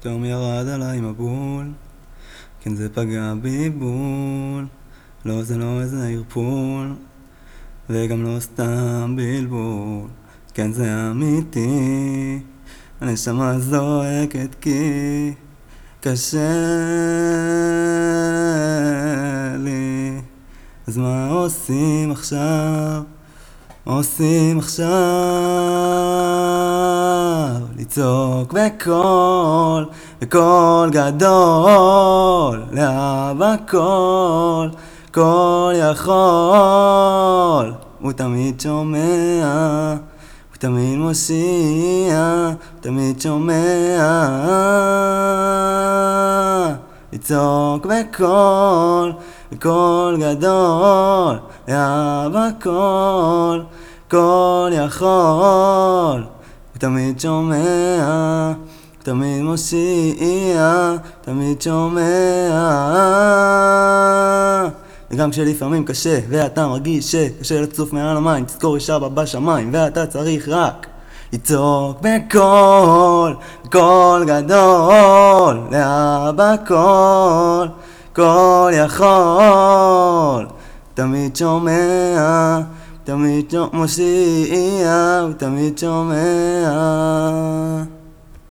פתאום ירד עליי מבול, כן זה פגע בי בול. לא זה לא איזה ערפול, וגם לא סתם בלבול. כן זה אמיתי, הנשמה זועקת כי קשה לי. אז מה עושים עכשיו? עושים עכשיו לצעוק בקול, בקול גדול, לאבא קול, קול יכול. הוא תמיד שומע, הוא תמיד מושיע, הוא תמיד שומע. לצעוק בקול, בקול גדול, לאבא קול, קול יכול. הוא תמיד שומע, הוא תמיד מושיע, הוא תמיד שומע. וגם כשלפעמים קשה ואתה מרגיש שקשה לצוף מעל המים, תזכור יש אבא בשמיים ואתה צריך רק לצעוק בקול, בקול גדול, לאבא קול, קול יכול. תמיד שומע, תמיד מושיע, הוא תמיד שומע.